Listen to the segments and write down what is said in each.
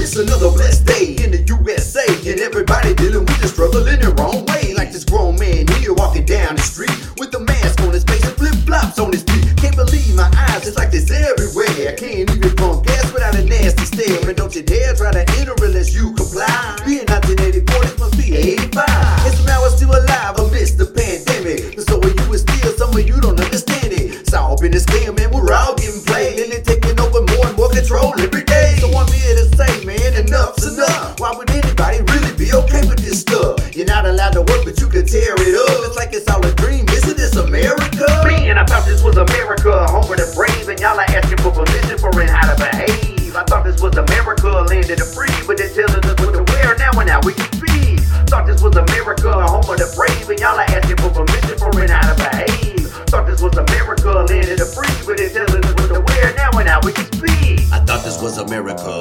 It's another blessed day in the USA, and everybody dealing with the struggle in their own way. Like this grown man here walking down the street with a mask on his face and flip-flops on his feet. Can't believe my eyes, it's like this everywhere. I can't even pump gas without a nasty stare. And don't you dare try to enter unless you comply. Being 1984, this must be 85. And somehow we're still alive amidst the pandemic. And so are you, and still some of you don't understand it. It's all been a scam and we're all getting played, and they're taking over more and more control every day. So I'm here to say, man, enough's enough. Why would anybody really be okay with this stuff? You're not allowed to work, but you can tear it up. It's like it's all a dream. Isn't this America? Man, I thought this was America, home of the brave, and y'all are asking for permission for it, how to behave. I thought this was America, land of the free, but they're telling us what to wear now, and now we can speak. Thought this was America, home of the brave, and y'all are asking for permission for it, how to behave. Thought this was America, land of the free, but they're telling us what to wear now, and now we can speak. I thought this was America.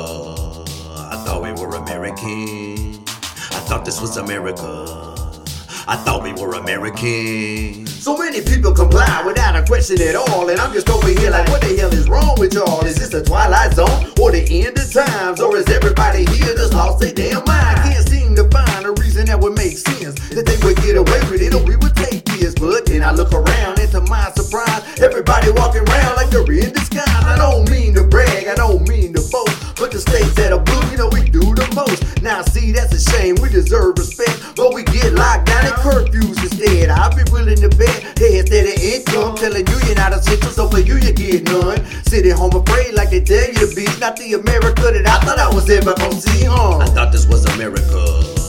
I thought we were American. I thought this was America. I thought we were American. So many people comply without a question at all, and I'm just over here like, what the hell is wrong with y'all? Is this the Twilight Zone or the end of times, or is everybody here just lost their damn mind? Can't seem to find a reason that would make sense, that they would get away with it or we would take this. But then I look around, and to my surprise, everybody walking around like they're in disguise. I don't mean to brag, I don't mean to boast, but the states that are blue, you know we do the most. Now see, that's a shame, we deserve respect, but we get locked down and curfews instead. I'll be willing to bet they instead of income, telling you you're not essential, so for you you get none. Sitting home afraid like they tell you to be. Not the America that I thought I was ever gonna see, I thought this was America.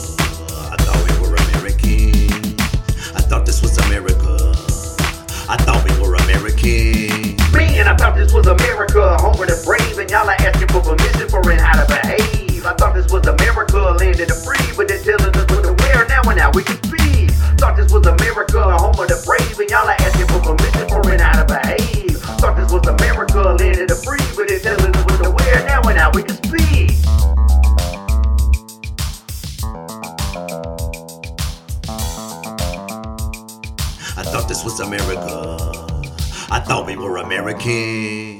I thought we were American. I thought this was America. I thought we were American. Man, I thought this was America, home of the brave, and y'all are asking for permission for it, how to behave. I thought this was America, land of the free, but they're telling us what to wear now, and now we can speak. Thought this was America, home of the brave, and y'all are asking for permission for it, how to behave. Thought this was America, land of the free, but they're telling us what to wear now, and now we can speak. I thought this was America. I thought we were American.